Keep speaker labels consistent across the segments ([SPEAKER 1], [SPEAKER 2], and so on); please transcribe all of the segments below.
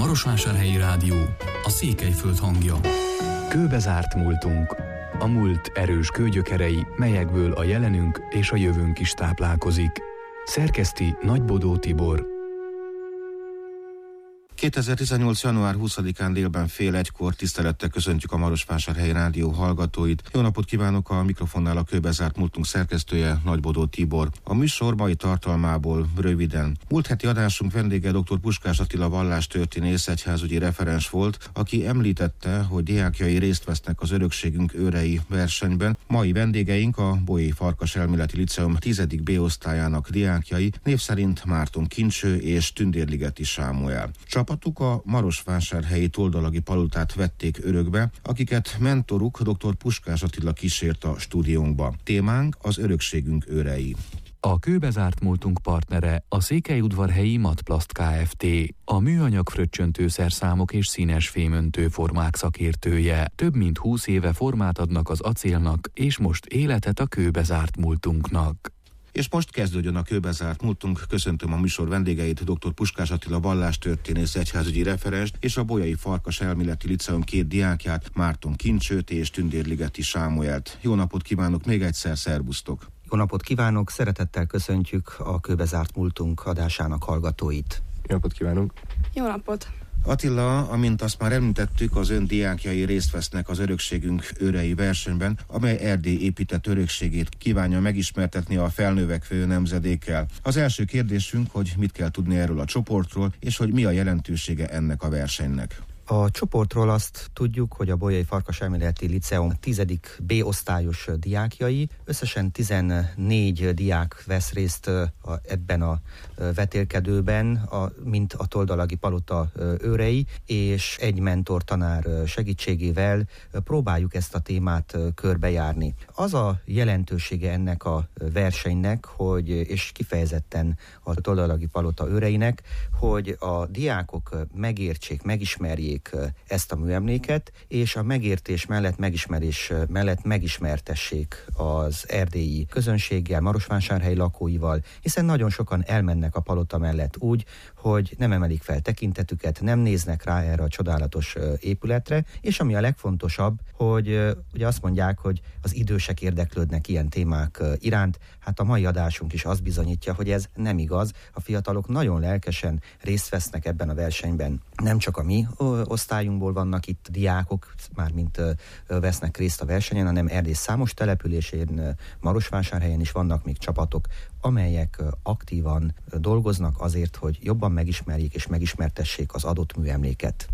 [SPEAKER 1] Marosvásárhelyi Rádió, a Székelyföld hangja.
[SPEAKER 2] Kőbe zárt múltunk. A múlt erős kőgyökerei, melyekből a jelenünk és a jövőnk is táplálkozik. Szerkeszti Nagybodó Tibor.
[SPEAKER 3] 2018. január 20-án délben fél egykor tisztelettel köszöntjük a Marosvásárhelyi Rádió hallgatóit. Jó napot kívánok, a mikrofonnál a Kőbe zárt múltunk szerkesztője, Nagybodó Tibor. A műsor mai tartalmából röviden. Múlt heti adásunk vendége dr. Puskás Attila vallástörténész, egyházügyi referens volt, aki említette, hogy diákjai részt vesznek az Örökségünk őrei versenyben. Mai vendégeink a Bolyai Farkas Elméleti Liceum 10. B osztályának diákjai, név szerint Márton Kincső és Tündérligeti Sámuel. Csapatuk a marosvásárhelyi Toldalagi Palotát vették örökbe, akiket mentoruk dr. Puskás Attila kísért a stúdiónkba. Témánk az Örökségünk őrei.
[SPEAKER 2] A Kőbe zárt múltunk partnere a Székelyudvarhelyi Matplast Kft., a műanyag fröccsöntőszerszámok és színes fémöntő formák szakértője. Több mint 20 éve formát adnak az acélnak, és most életet a Kőbe zárt múltunknak.
[SPEAKER 3] És most kezdődjön a Kőbe zárt múltunk. Köszöntöm a műsor vendégeit, dr. Puskás Attila vallástörténész, egyházügyi referens, és a Bolyai Farkas Elméleti Liceum 2 diákját, Márton Kincsőt és Tündérligeti Sámuelt. Jó napot kívánok még egyszer, szervusztok!
[SPEAKER 4] Jó napot kívánok, szeretettel köszöntjük a Kőbe zárt múltunk adásának hallgatóit.
[SPEAKER 5] Jó napot kívánunk!
[SPEAKER 6] Jó napot!
[SPEAKER 3] Attila, amint azt már említettük, az ön diákjai részt vesznek az Örökségünk őrei versenyben, amely Erdély épített örökségét kívánja megismertetni a felnövekvő nemzedékkel. Az első kérdésünk, hogy mit kell tudni erről a csoportról, és hogy mi a jelentősége ennek a versenynek.
[SPEAKER 4] A csoportról azt tudjuk, hogy a Bolyai Farkas Elméleti Liceum 10. B osztályos diákjai, összesen 14 diák vesz részt ebben a vetélkedőben, mint a Toldalagi Palota őrei, és egy mentor tanár segítségével próbáljuk ezt a témát körbejárni. Az a jelentősége ennek a versenynek, és kifejezetten a Toldalagi Palota őreinek, hogy a diákok megértsék, megismerjék ezt a műemléket, és a megértés mellett, megismerés mellett megismertessék az erdélyi közönséggel, marosvásárhelyi lakóival, hiszen nagyon sokan elmennek a palota mellett úgy, hogy nem emelik fel tekintetüket, nem néznek rá erre a csodálatos épületre, és ami a legfontosabb, hogy ugye azt mondják, hogy az idősek érdeklődnek ilyen témák iránt, hát a mai adásunk is azt bizonyítja, hogy ez nem igaz. A fiatalok nagyon lelkesen részt vesznek ebben a versenyben. Nem csak a mi osztályunkból vannak itt diákok, mármint vesznek részt a versenyen, hanem Erdély számos településén, Marosvásárhelyen is vannak még csapatok, amelyek aktívan dolgoznak azért, hogy jobban megismerjék és megismertessék az adott műemléket.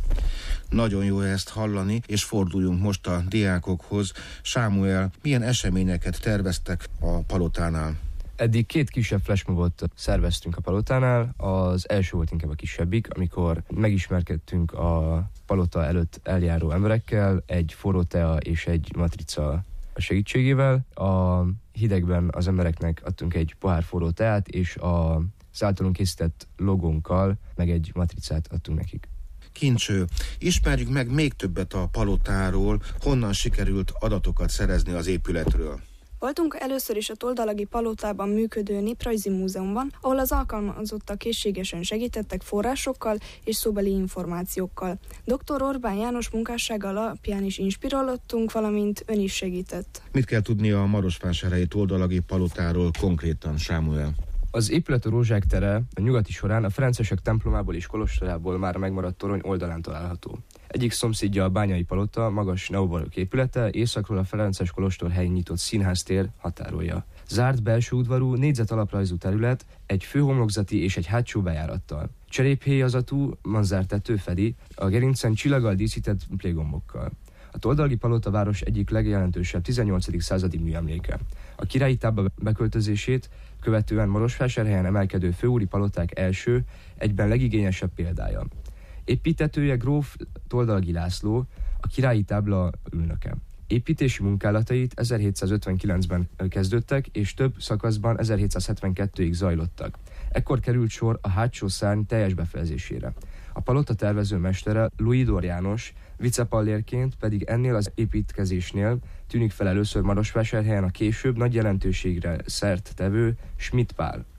[SPEAKER 3] Nagyon jó ezt hallani, és forduljunk most a diákokhoz. Sámuel, milyen eseményeket terveztek a palotánál?
[SPEAKER 5] Eddig 2 kisebb flashmobot szerveztünk a palotánál. Az első volt inkább a kisebbik, amikor megismerkedtünk a palota előtt eljáró emberekkel, egy forró tea és egy matrica segítségével. A hidegben az embereknek adtunk egy pohár forró teát, és az általunk készített logónkkal meg egy matricát adtunk nekik.
[SPEAKER 3] Kincső, ismerjük meg még többet a palotáról, honnan sikerült adatokat szerezni az épületről.
[SPEAKER 6] Voltunk először is a Toldalagi Palotában működő Néprajzi Múzeumban, ahol az alkalmazottak készségesen segítettek forrásokkal és szóbeli információkkal. Dr. Orbán János munkássága alapján is inspirálódtunk, valamint ön is segített.
[SPEAKER 3] Mit kell tudni a marosvásárhelyi Toldalagi Palotáról konkrétan, Sámuel?
[SPEAKER 5] Az épület a Rózsák tere a nyugati során a ferencesek templomából és kolostorából már megmaradt torony oldalán található. Egyik szomszédja a Bányai Palota, magas neobarokk épülete, északról a Ferences kolostor helyén nyitott színháztér határolja. Zárt belső udvarú, négyzet alaprajzú terület, egy főhomlokzati és egy hátsó bejárattal. Cseréphéjazatú manzártető fedi, a gerincen csillaggal díszített plégombokkal. A Toldalagi Palota város egyik legjelentősebb 18. századi műemléke. A királyi tábba beköltözését követően Marosvásárhelyen emelkedő főúri paloták első, egyben legigényesebb példája. Építtetője gróf Toldalagi László, a királyi tábla ülnöke. Építési munkálatait 1759-ben kezdődtek, és több szakaszban 1772-ig zajlottak. Ekkor került sor a hátsó szárny teljes befejezésére. A palota tervező mestere Luidor János, vicepallérként pedig ennél az építkezésnél tűnik fel először Marosvásárhelyen a később nagy jelentőségre szert tevő Schmidt Pál.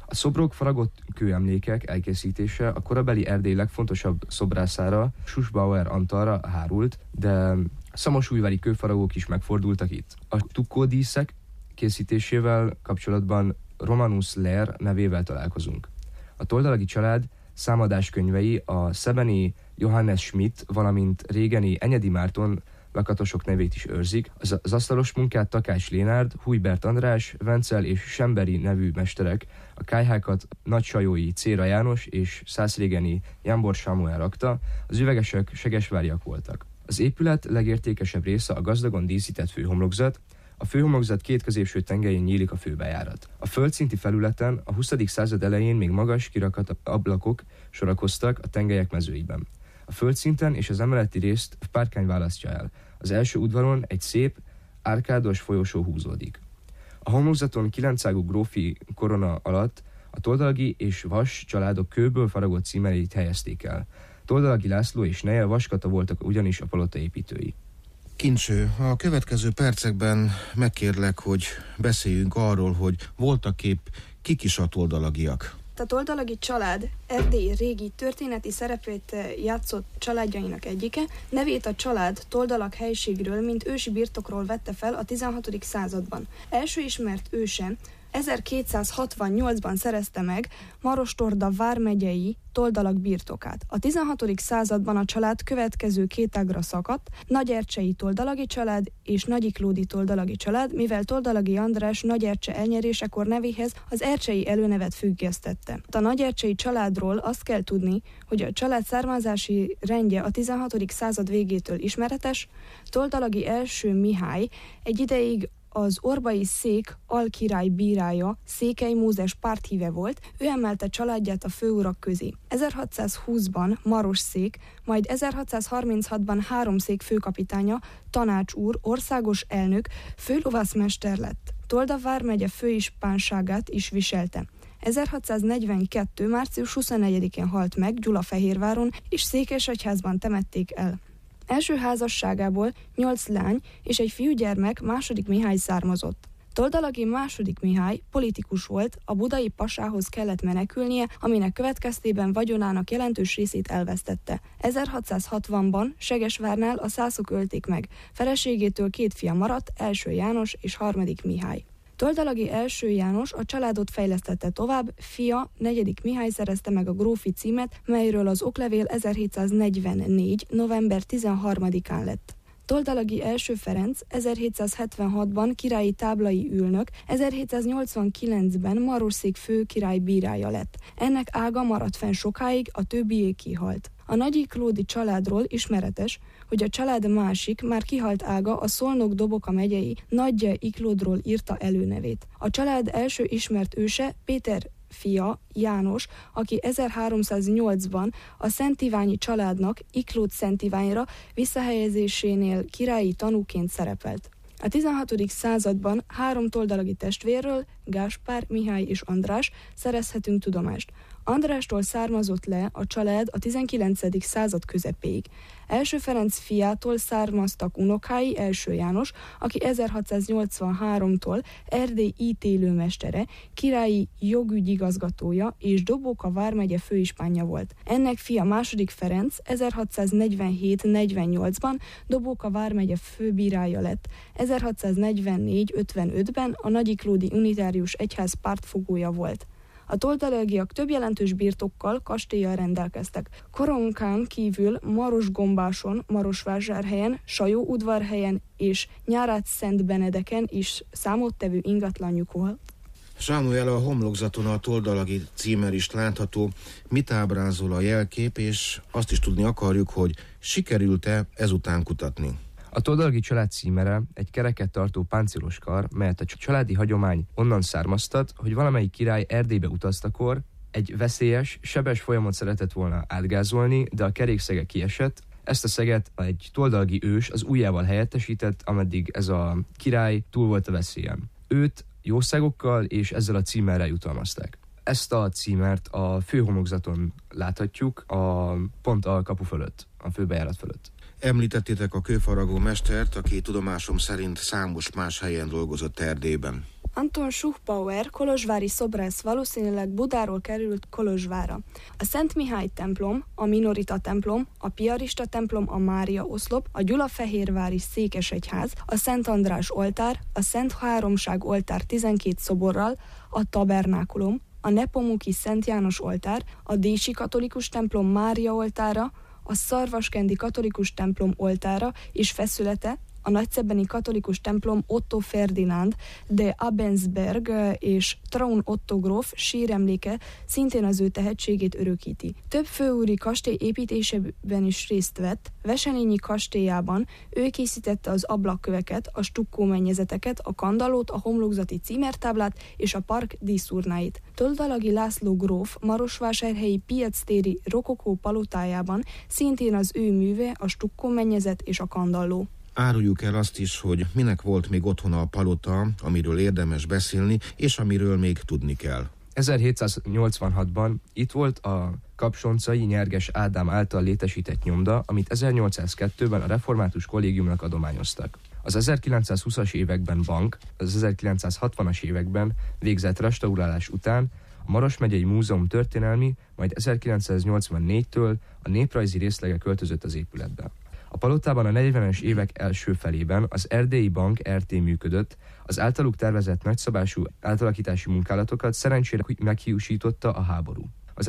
[SPEAKER 5] A szobrok faragott kőemlékek elkészítése a korabeli Erdély legfontosabb szobrászára, Susbauer Antalra hárult, de szamosújvári kőfaragók is megfordultak itt. A tukkódíszek készítésével kapcsolatban Romanus Ler nevével találkozunk. A toldalagi család számadáskönyvei a szebeni Johannes Schmidt, valamint régeni Enyedi Márton lakatosok nevét is őrzik. Az asztalos munkát Takács Lénárd, Hújbert András, Vencel és Semberi nevű mesterek, a kályhákat Nagysajói Céra János és Szászrégeni Jámbor Sámuel rakta, az üvegesek segesváriak voltak. Az épület legértékesebb része a gazdagon díszített főhomlokzat. A főhomlokzat két középső tengelyén nyílik a főbejárat. A földszinti felületen a 20. század elején még magas kirakat ablakok sorakoztak a tengelyek mezőiben. A földszinten és az emeleti részt párkány választja el. Az első udvaron egy szép, árkádos folyosó húzódik. A homlokzaton 9 ágú grófi korona alatt a Toldalagi és Vas családok kőből faragott címereit helyezték el. Toldalagi László és neje Vaskata voltak ugyanis a palota építői.
[SPEAKER 3] Kincső, a következő percekben megkérlek, hogy beszéljünk arról, hogy voltak épp kik is a toldalagiak.
[SPEAKER 6] A toldalagi család Erdély régi történeti szerepét játszott családjainak egyike, nevét a család Toldalag helységről, mint ősi birtokról vette fel a 16. században. Első ismert őse 1268-ban szerezte meg Maros-Torda vármegyei Toldalag birtokát. A 16. században a család következő két ágra szakadt, Nagyercsei toldalagi család és Nagyiklódi toldalagi család, mivel Toldalagi András Nagyercse elnyerésekor nevéhez az ercsei előnevet függesztette. A Nagyercsei családról azt kell tudni, hogy a család származási rendje a 16. század végétől ismeretes. Toldalagi első Mihály egy ideig az orbai szék alkirály bírája, Székely Mózes párthíve volt, ő emelte családját a főurak közé. 1620-ban Maros szék, majd 1636-ban Háromszék főkapitánya, Tanács úr, országos elnök, főlovászmester lett. Tolda vármegye főispánságát is viselte. 1642. március 24-én halt meg Gyulafehérváron, és Székesegyházban temették el. Első házasságából 8 lány és egy fiúgyermek második Mihály származott. Toldalagi második Mihály politikus volt, a budai pasához kellett menekülnie, aminek következtében vagyonának jelentős részét elvesztette. 1660-ban Segesvárnál a szászok ölték meg. Feleségétől 2 fia maradt, első János és harmadik Mihály. Toldalagi első János a családot fejlesztette tovább, fia, 4. Mihály szerezte meg a grófi címet, melyről az oklevél 1744. november 13-án lett. Toldalagi első Ferenc 1776-ban királyi táblai ülnök, 1789-ben Marosszék fő király bírája lett. Ennek ága maradt fenn sokáig, a többié kihalt. A Nagyiklódi családról ismeretes, hogy a család másik, már kihalt ága a Szolnok-Doboka megyei Nagy Iklódról írta előnevét. A család első ismert őse Péter fia, János, aki 1308-ban a Szentiványi családnak Iklód Szentiványra visszahelyezésénél királyi tanúként szerepelt. A 16. században 3 toldalagi testvérről, Gáspár, Mihály és András szerezhetünk tudomást. Andrástól származott le a család a 19. század közepéig. Első Ferenc fiától származtak unokái, első János, aki 1683-tól Erdély ítélőmestere, királyi jogügyigazgatója és Doboka vármegye főispánja volt. Ennek fia második Ferenc 1647-48-ban Doboka vármegye főbírája lett. 1644-55-ben a Nagyiklódi unitárius egyház pártfogója volt. A toldalagiak több jelentős birtokkal, kastéllyal rendelkeztek. Koronkán kívül Marosgombáson, Marosvásárhelyen, Sajó-udvarhelyen és Nyárátszentbenedeken is számottevő ingatlanjuk volt.
[SPEAKER 3] Sámuel, a homlokzaton a toldalagi címer is látható. Mit ábrázol a jelkép, és azt is tudni akarjuk, hogy sikerült-e ezután kutatni?
[SPEAKER 5] A Toldalagi család címere egy kereket tartó páncélos kar, melyet a családi hagyomány onnan származtat, hogy valamelyik király Erdélybe utaztakor egy veszélyes, sebes folyamot szeretett volna átgázolni, de a kerékszege kiesett. Ezt a szeget egy toldalagi ős az ujjával helyettesített, ameddig ez a király túl volt a veszélyen. Őt jószágokkal és ezzel a címerrel jutalmazták. Ezt a címert a főhomlokzaton láthatjuk, pont a kapu fölött, a főbejárat fölött.
[SPEAKER 3] Említettétek a kőfaragó mestert, aki tudomásom szerint számos más helyen dolgozott Erdélyben.
[SPEAKER 6] Anton Schuchbauer, kolozsvári szobrász valószínűleg Budáról került Kolozsvárra. A Szent Mihály templom, a Minorita templom, a Piarista templom, a Mária oszlop, a Gyulafehérvári székesegyház, a Szent András oltár, a Szent Háromság oltár 12 szoborral, a tabernákulum, a Nepomuki Szent János oltár, a Dési katolikus templom Mária oltára, a Szarvaskendi katolikus templom oltára és feszülete, a nagyszebbeni katolikus templom Otto Ferdinand de Abensberg és Traun Otto gróf síremléke szintén az ő tehetségét örökíti. Több főúri kastély építésében is részt vett, Veselényi kastélyában ő készítette az ablakköveket, a stukkó mennyezeteket, a kandallót, a homlokzati címertáblát és a park díszurnáit. Toldalagi László gróf marosvásárhelyi piactéri rokokó palotájában szintén az ő műve a stukkó mennyezet és a kandalló.
[SPEAKER 3] Áruljuk el azt is, hogy minek volt még otthona a palota, amiről érdemes beszélni, és amiről még tudni kell.
[SPEAKER 5] 1786-ban itt volt a Kapsoncai Nyerges Ádám által létesített nyomda, amit 1802-ben a Református Kollégiumnak adományoztak. Az 1920-as években bank, az 1960-as években végzett restaurálás után a Maros megyei Múzeum történelmi, majd 1984-től a néprajzi részlege költözött az épületbe. A palotában a 40-es évek első felében az Erdélyi Bank RT működött, az általuk tervezett nagyszabású átalakítási munkálatokat szerencsére meghiúsította a háború. Az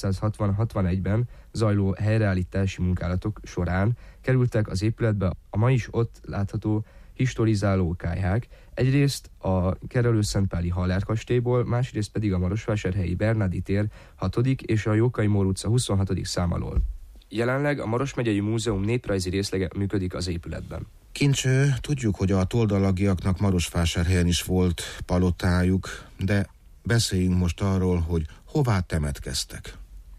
[SPEAKER 5] 1960-61-ben zajló helyreállítási munkálatok során kerültek az épületbe a ma is ott látható historizáló kályhák, egyrészt a Kerelőszentpáli Haller kastélyból, másrészt pedig a marosvásárhelyi Bernardi tér 6. és a Jókai Mór utca 26. szám alól. Jelenleg a Maros megyei Múzeum néprajzi részlege működik az épületben.
[SPEAKER 3] Kincső, tudjuk, hogy a toldalagiaknak Marosvásárhelyen is volt palotájuk, de beszéljünk most arról, hogy hová temetkeztek.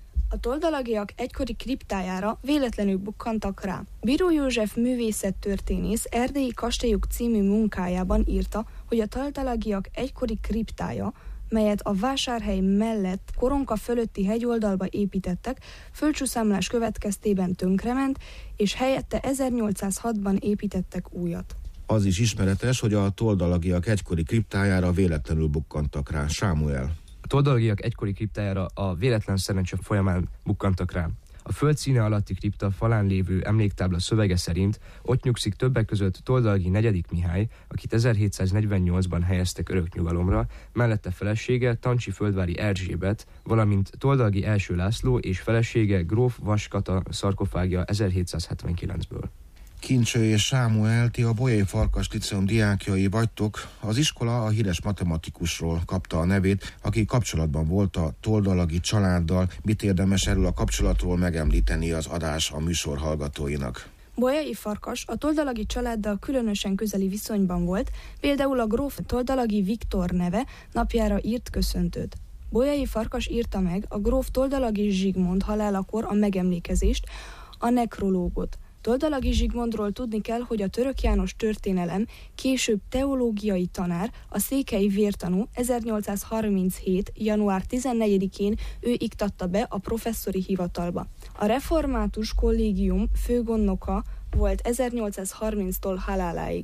[SPEAKER 6] A toldalagiak egykori kriptájára véletlenül bukkantak rá. Bíró József művészettörténész Erdélyi kastélyuk című munkájában írta, hogy a toldalagiak egykori kriptája, melyet a vásárhely mellett Koronka fölötti hegyoldalba építettek, földcsúszámlás következtében tönkrement, és helyette 1806-ban építettek újat.
[SPEAKER 3] Az is ismeretes, hogy a toldalagiak egykori kriptájára véletlenül bukkantak rá. Sámuel.
[SPEAKER 5] A toldalagiak egykori kriptájára a véletlen szerencse folyamán bukkantak rá. A föld színe alatti kripta falán lévő emléktábla szövege szerint ott nyugszik többek között Toldalagi 4. Mihály, akit 1748-ban helyeztek öröknyugalomra, mellette felesége Tancsi földvári Erzsébet, valamint Toldalagi első László és felesége gróf Vas Kata szarkofágja 1779-ből.
[SPEAKER 3] Kincső és Sámuel, ti a Bolyai Farkas Liceum diákjai vagytok. Az iskola a híres matematikusról kapta a nevét, aki kapcsolatban volt a toldalagi családdal. Mit érdemes erről a kapcsolatról megemlíteni az adás a műsor hallgatóinak?
[SPEAKER 6] Bolyai Farkas a toldalagi családdal különösen közeli viszonyban volt, például a gróf Toldalagi Viktor neve napjára írt köszöntőt. Bolyai Farkas írta meg a gróf Toldalagi Zsigmond halálakor a megemlékezést, a nekrológot. Toldalagi Zsigmondról tudni kell, hogy a Török János történelem, később teológiai tanár, a székhelyi vértanú 1837. január 14-én ő iktatta be a professzori hivatalba. A református kollégium főgondnoka volt 1830-tól haláláig,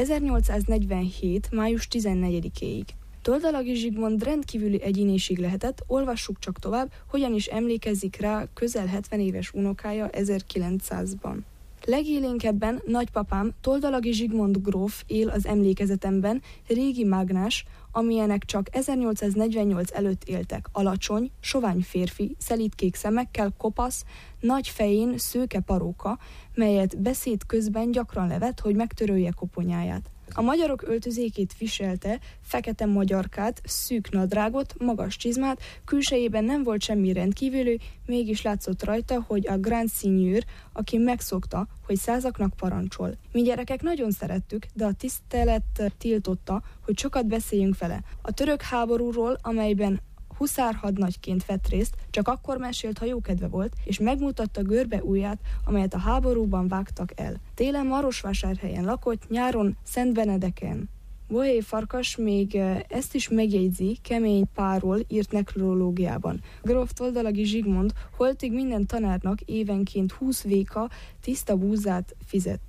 [SPEAKER 6] 1847. május 14-éig. Toldalagi Zsigmond rendkívüli egyéniség lehetett, olvassuk csak tovább, hogyan is emlékezik rá közel 70 éves unokája 1900-ban. Legélénkebben nagypapám Toldalagi Zsigmond gróf él az emlékezetemben, régi mágnás, amilyenek csak 1848 előtt éltek, alacsony, sovány férfi, szelídkék szemekkel, kopasz, nagy fején szőke paróka, melyet beszéd közben gyakran levett, hogy megtörölje koponyáját. A magyarok öltözékét viselte, fekete magyarkát, szűk nadrágot, magas csizmát, külsejében nem volt semmi rendkívüli, mégis látszott rajta, hogy a Grand Seigneur, aki megszokta, hogy százaknak parancsol. Mi gyerekek nagyon szerettük, de a tisztelet tiltotta, hogy sokat beszéljünk vele. A török háborúról, amelyben huszárhadnagyként vett részt, csak akkor mesélt, ha jókedve volt, és megmutatta görbe ujját, amelyet a háborúban vágtak el. Télen Marosvásárhelyen lakott, nyáron Szentbenedeken. Bolyai Farkas még ezt is megjegyzi Kemény Párról írt nekrológiában. Gróf Toldalagi Zsigmond holtig minden tanárnak évenként 20 véka tiszta búzát fizette.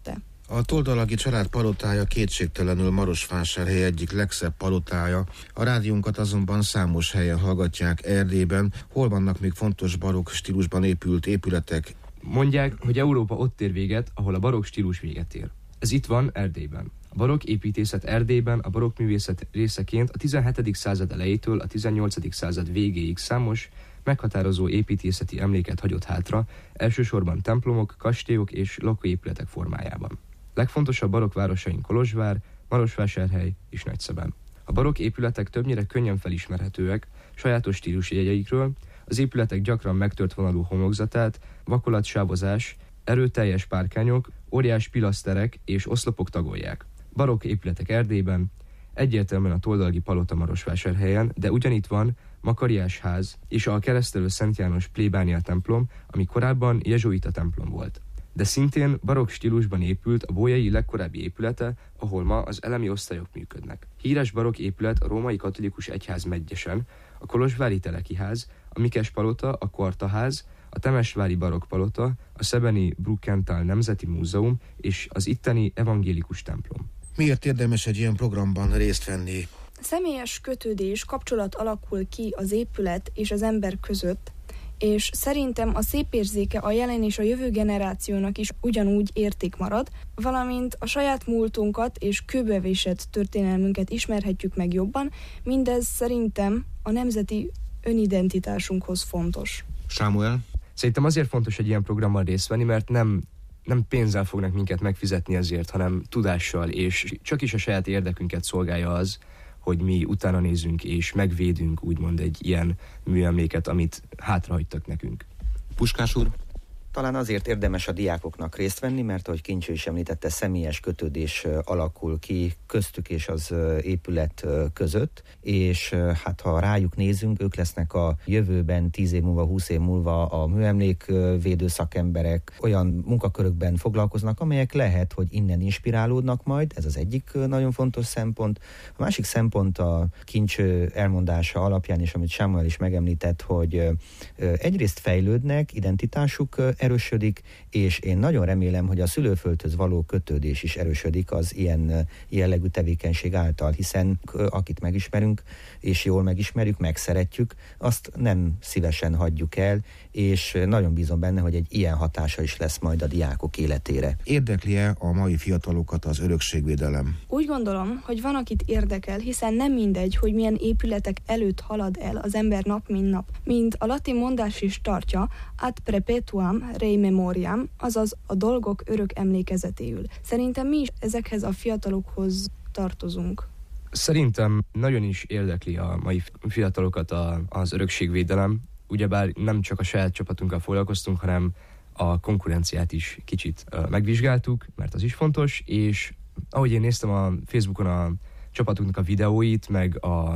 [SPEAKER 3] A toldalagi család palotája kétségtelenül Marosvásárhely egyik legszebb palotája. A rádiónkat azonban számos helyen hallgatják Erdélyben. Hol vannak még fontos barokk stílusban épült épületek?
[SPEAKER 5] Mondják, hogy Európa ott ér véget, ahol a barokk stílus véget ér. Ez itt van Erdélyben. A barokk építészet Erdélyben a barokk művészet részeként a 17. század elejétől a 18. század végéig számos, meghatározó építészeti emléket hagyott hátra, elsősorban templomok, kastélyok és lakóépületek formájában. Legfontosabb barokk városaink Kolozsvár, Marosvásárhely és Nagyszeben. A barokk épületek többnyire könnyen felismerhetőek, sajátos stílusjegyeikről, az épületek gyakran megtört vonalú homlokzatát, vakolatsávozás, erőteljes párkányok, óriás pilaszterek és oszlopok tagolják. Barokk épületek Erdélyben, egyértelműen a toldalagi palota Marosvásárhelyen, de ugyanitt van Makariás ház és a Keresztelő Szent János plébánia templom, ami korábban jezsuita templom volt. De szintén barokk stílusban épült a bolyai legkorábbi épülete, ahol ma az elemi osztályok működnek. Híres barokk épület a római katolikus egyház Medgyesen, a kolozsvári Telekiház, a Mikes palota, a Kvartaház, a temesvári barokk palota, a szebeni Brukenthal Nemzeti Múzeum és az itteni evangélikus templom.
[SPEAKER 3] Miért érdemes egy ilyen programban részt venni?
[SPEAKER 6] Személyes kötődés, kapcsolat alakul ki az épület és az ember között, és szerintem a szép érzéke a jelen és a jövő generációnak is ugyanúgy érték marad, valamint a saját múltunkat és kőbevésett történelmünket ismerhetjük meg jobban, mindez szerintem a nemzeti önidentitásunkhoz fontos.
[SPEAKER 3] Sámuel?
[SPEAKER 5] Szerintem azért fontos egy ilyen programban részt venni, mert nem pénzzel fognak minket megfizetni ezért, hanem tudással, és csak is a saját érdekünket szolgálja az, hogy mi utána nézzünk és megvédünk úgymond egy ilyen műemléket, amit hátrahagytak nekünk.
[SPEAKER 3] Puskás úr?
[SPEAKER 4] Talán azért érdemes a diákoknak részt venni, mert ahogy Kincső is említette, személyes kötődés alakul ki köztük és az épület között, és hát ha rájuk nézünk, ők lesznek a jövőben 10 év múlva, 20 év múlva a műemlékvédő szakemberek, olyan munkakörökben foglalkoznak, amelyek lehet, hogy innen inspirálódnak majd, ez az egyik nagyon fontos szempont. A másik szempont a Kincső elmondása alapján, és amit Sámuel is megemlített, hogy egyrészt fejlődnek, identitásuk erősödik, és én nagyon remélem, hogy a szülőföldhöz való kötődés is erősödik az ilyen jellegű tevékenység által, hiszen akit megismerünk, és jól megismerjük, megszeretjük, azt nem szívesen hagyjuk el, és nagyon bízom benne, hogy egy ilyen hatása is lesz majd a diákok életére.
[SPEAKER 3] Érdekli-e a mai fiatalokat az örökségvédelem?
[SPEAKER 6] Úgy gondolom, hogy van, akit érdekel, hiszen nem mindegy, hogy milyen épületek előtt halad el az ember nap, mint nap. Mint a latin mondás is tartja, ad perpetuam rei memoriam, azaz a dolgok örök emlékezetéül. Szerintem mi is ezekhez a fiatalokhoz tartozunk.
[SPEAKER 5] Szerintem nagyon is érdekli a mai fiatalokat az örökségvédelem. Ugyebár nem csak a saját csapatunkkal foglalkoztunk, hanem a konkurenciát is kicsit megvizsgáltuk, mert az is fontos, és ahogy én néztem a Facebookon a csapatunknak a videóit, meg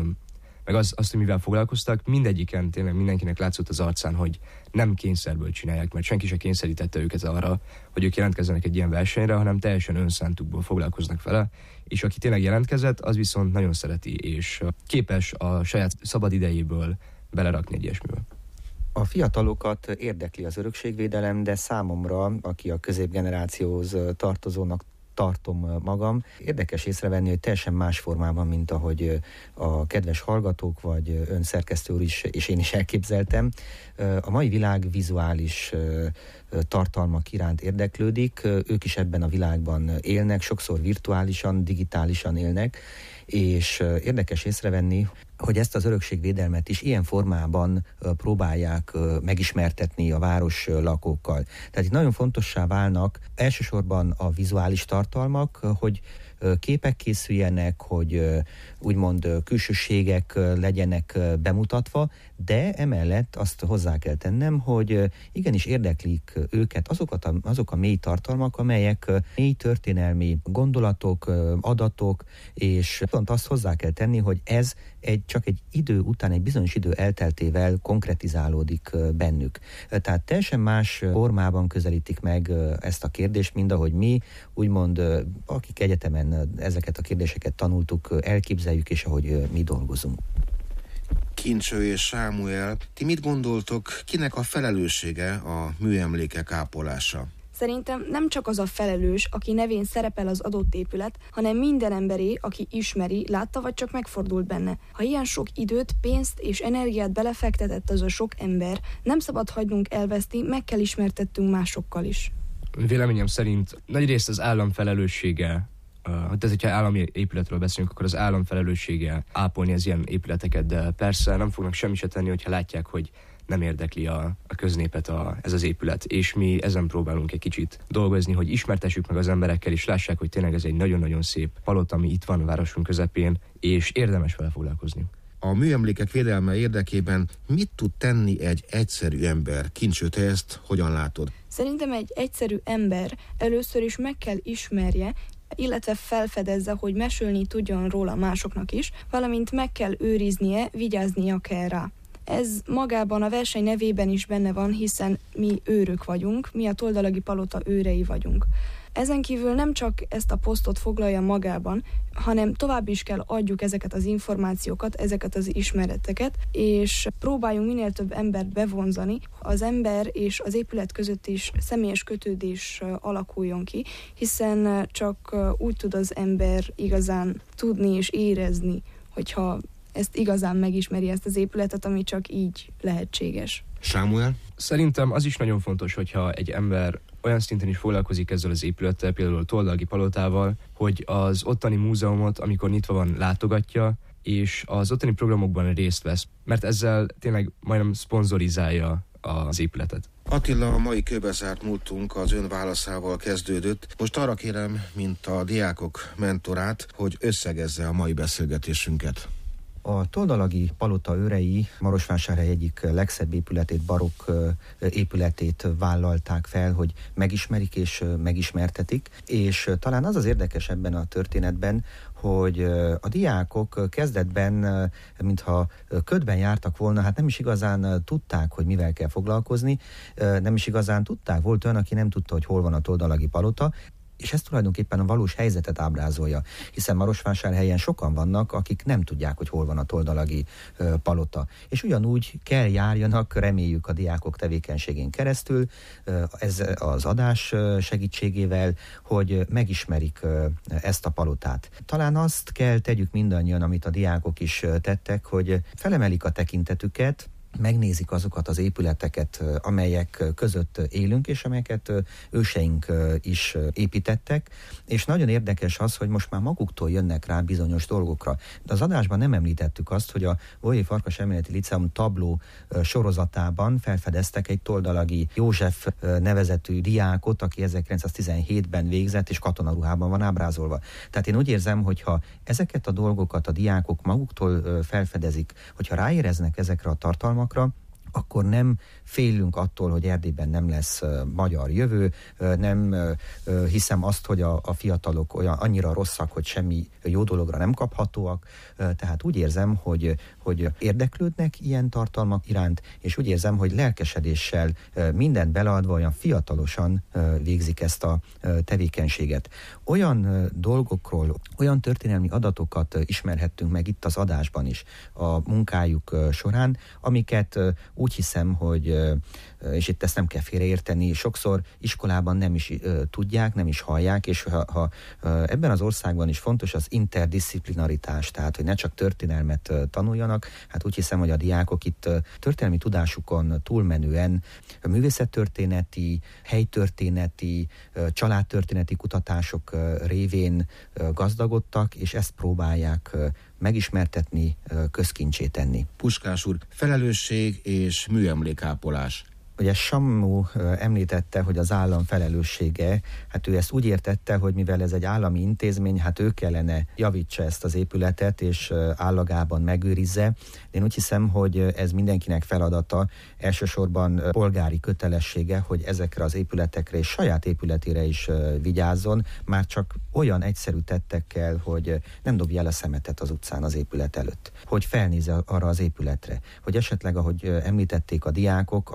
[SPEAKER 5] azt, hogy mivel foglalkoztak, mindegyiken tényleg mindenkinek látszott az arcán, hogy nem kényszerből csinálják, mert senki se kényszerítette őket arra, hogy ők jelentkezzenek egy ilyen versenyre, hanem teljesen önszántukból foglalkoznak vele, és aki tényleg jelentkezett, az viszont nagyon szereti, és képes a saját szabad idejéből belerakni egy ilyesmivel.
[SPEAKER 4] A fiatalokat érdekli az örökségvédelem, de számomra, aki a középgenerációhoz tartozónak tartom magam, érdekes észrevenni, hogy teljesen más formában, mint ahogy a kedves hallgatók, vagy ön szerkesztő úr is, és én is elképzeltem. A mai világ vizuális tartalmak iránt érdeklődik, ők is ebben a világban élnek, sokszor virtuálisan, digitálisan élnek, és érdekes észrevenni, hogy ezt az örökségvédelmet is ilyen formában próbálják megismertetni a város lakókkal. Tehát itt nagyon fontossá válnak elsősorban a vizuális tartalmak, hogy képek készüljenek, hogy úgymond külsőségek legyenek bemutatva, de emellett azt hozzá kell tennem, hogy igenis érdeklik őket azok a mély tartalmak, amelyek mély történelmi gondolatok, adatok, és pont azt hozzá kell tenni, hogy ez csak egy idő után, egy bizonyos idő elteltével konkretizálódik bennük. Tehát teljesen más formában közelítik meg ezt a kérdést, mint ahogy mi, úgymond, akik egyetemen ezeket a kérdéseket tanultuk, elképzeljük, és ahogy mi dolgozunk.
[SPEAKER 3] Kincső és Sámuel, ti mit gondoltok, kinek a felelőssége a műemlékek ápolása?
[SPEAKER 6] Szerintem nem csak az a felelős, aki nevén szerepel az adott épület, hanem minden emberé, aki ismeri, látta vagy csak megfordult benne. Ha ilyen sok időt, pénzt és energiát belefektetett az a sok ember, nem szabad hagynunk elveszni, meg kell ismertettünk másokkal is.
[SPEAKER 5] Véleményem szerint nagyrészt az állam felelőssége, tehát hogyha állami épületről beszélünk, akkor az állam felelőssége ápolni az ilyen épületeket, de persze nem fognak semmi se tenni, hogyha látják, hogy nem érdekli a köznépet ez az épület, és mi ezen próbálunk egy kicsit dolgozni, hogy ismertessük meg az emberekkel, és lássák, hogy tényleg ez egy nagyon-nagyon szép palota, ami itt van a városunk közepén, és érdemes vele foglalkozni.
[SPEAKER 3] A műemlékek védelme érdekében mit tud tenni egy egyszerű ember? Kincső, te ezt hogyan látod?
[SPEAKER 6] Szerintem egy egyszerű ember először is meg kell ismerje, illetve felfedezze, hogy mesélni tudjon róla másoknak is, valamint meg kell őriznie, vigyáznia kell rá. Ez magában a verseny nevében is benne van, hiszen mi őrök vagyunk, mi a Toldalagi Palota őrei vagyunk. Ezen kívül nem csak ezt a posztot foglalja magában, hanem tovább is kell adjuk ezeket az információkat, ezeket az ismereteket, és próbáljunk minél több embert bevonzani, az ember és az épület között is személyes kötődés alakuljon ki, hiszen csak úgy tud az ember igazán tudni és érezni, hogyha ezt igazán megismeri, ezt az épületet, ami csak így lehetséges.
[SPEAKER 3] Sámuel?
[SPEAKER 5] Szerintem az is nagyon fontos, hogyha egy ember olyan szinten is foglalkozik ezzel az épülettel, például a Toldalagi Palotával, hogy az ottani múzeumot, amikor nyitva van, látogatja, és az ottani programokban részt vesz, mert ezzel tényleg majdnem szponzorizálja az épületet.
[SPEAKER 3] Attila, a mai kőbezárt múltunk az ön válaszával kezdődött. Most arra kérem, mint a diákok mentorát, hogy összegezze a mai beszélgetésünket.
[SPEAKER 4] A Toldalagi Palota őrei Marosvásárhely egyik legszebb épületét, barokk épületét vállalták fel, hogy megismerik és megismertetik, és talán az érdekes ebben a történetben, hogy a diákok kezdetben, mintha ködben jártak volna, hát nem is igazán tudták, hogy mivel kell foglalkozni, nem is igazán tudták, volt olyan, aki nem tudta, hogy hol van a Toldalagi Palota, és ez tulajdonképpen a valós helyzetet ábrázolja, hiszen Marosvásárhelyen sokan vannak, akik nem tudják, hogy hol van a Toldalagi Palota. És ugyanúgy kell járjanak, reméljük a diákok tevékenységén keresztül, ez az adás segítségével, hogy megismerik ezt a palotát. Talán azt kell tegyük mindannyian, amit a diákok is tettek, hogy felemelik a tekintetüket, megnézik azokat az épületeket, amelyek között élünk, és amelyeket őseink is építettek, és nagyon érdekes az, hogy most már maguktól jönnek rá bizonyos dolgokra. De az adásban nem említettük azt, hogy a Bolyai Farkas Elméleti Liceum tabló sorozatában felfedeztek egy Toldalagi József nevezetű diákot, aki 1917-ben végzett, és katonaruhában van ábrázolva. Tehát én úgy érzem, hogyha ezeket a dolgokat a diákok maguktól felfedezik, hogyha ráéreznek ezekre a tartalmakra, akkor nem félünk attól, hogy Erdélyben nem lesz magyar jövő, nem hiszem azt, hogy a fiatalok olyan annyira rosszak, hogy semmi jó dologra nem kaphatóak, tehát úgy érzem, hogy érdeklődnek ilyen tartalmak iránt, és úgy érzem, hogy lelkesedéssel mindent beleadva olyan fiatalosan végzik ezt a tevékenységet. Olyan dolgokról, olyan történelmi adatokat ismerhettünk meg itt az adásban is a munkájuk során, amiket úgy hiszem, hogy és itt ezt nem kell félreérteni, sokszor iskolában nem is tudják, nem is hallják, és ha ebben az országban is fontos az interdisziplinaritás, tehát hogy ne csak történelmet tanuljanak, hát úgy hiszem, hogy a diákok itt történelmi tudásukon túlmenően művészettörténeti, helytörténeti, családtörténeti kutatások révén gazdagodtak, és ezt próbálják megismertetni, közkincsé tenni.
[SPEAKER 3] Puskás úr, felelősség és műemlékápolás.
[SPEAKER 4] Ugye Sammú említette, hogy az állam felelőssége, hát ő ezt úgy értette, hogy mivel ez egy állami intézmény, hát ő kellene javítsa ezt az épületet, és állagában megőrizze. Én úgy hiszem, hogy ez mindenkinek feladata, elsősorban polgári kötelessége, hogy ezekre az épületekre és saját épületére is vigyázzon, már csak olyan egyszerű tettekkel, hogy nem dobja el a szemetet az utcán az épület előtt, hogy felnézze arra az épületre, hogy esetleg, ahogy említették a diákok, a múzeumok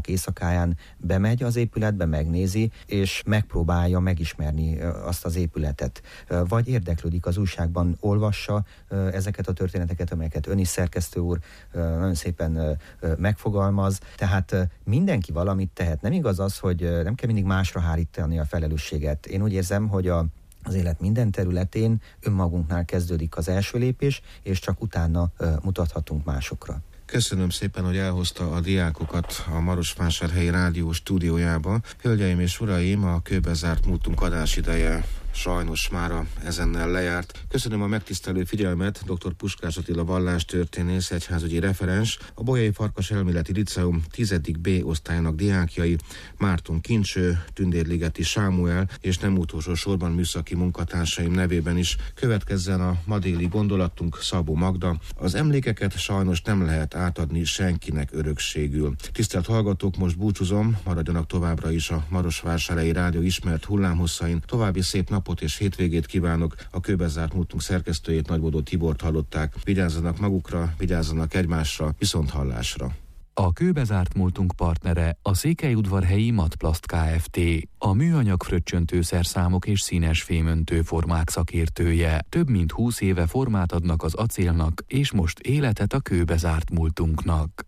[SPEAKER 4] éjszakáján bemegy az épületbe, megnézi, és megpróbálja megismerni azt az épületet. Vagy érdeklődik az újságban, olvassa ezeket a történeteket, amelyeket ön is, szerkesztő úr, nagyon szépen megfogalmaz. Tehát mindenki valamit tehet. Nem igaz az, hogy nem kell mindig másra hárítani a felelősséget. Én úgy érzem, hogy az élet minden területén önmagunknál kezdődik az első lépés, és csak utána mutathatunk másokra.
[SPEAKER 3] Köszönöm szépen, hogy elhozta a diákokat a Marosvásárhelyi Rádió stúdiójába. Hölgyeim és uraim, a Kőbezárt múltunk adásideje sajnos mára ezennel lejárt. Köszönöm a megtisztelő figyelmet, dr. Puskás Attila vallástörténész, egyházügyi referens, a Bolyai Farkas Elméleti Liceum 10. B osztályának diákjai, Márton Kincső, Tündérligeti Sámuel, és nem utolsó sorban műszaki munkatársaim nevében is következzen a ma déli gondolatunk, Szabó Magda. Az emlékeket sajnos nem lehet átadni senkinek örökségül. Tisztelt hallgatók, most búcsúzom, maradjanak továbbra is a Marosvásárhelyi Rádió ismert hullámhosszain. További szép napot és hétvégét kívánok. A Kőbezárt múltunk szerkesztőjét, Nagybodó Tibort hallották. Vigyázzanak magukra, vigyázzanak egymásra, viszonthallásra.
[SPEAKER 2] A Kőbezárt múltunk partnere a Székelyudvarhelyi Matplast Kft. A műanyag fröccsöntőszerszámok és színes fémöntő formák szakértője. Több mint 20 éve formát adnak az acélnak, és most életet a kőbezárt múltunknak.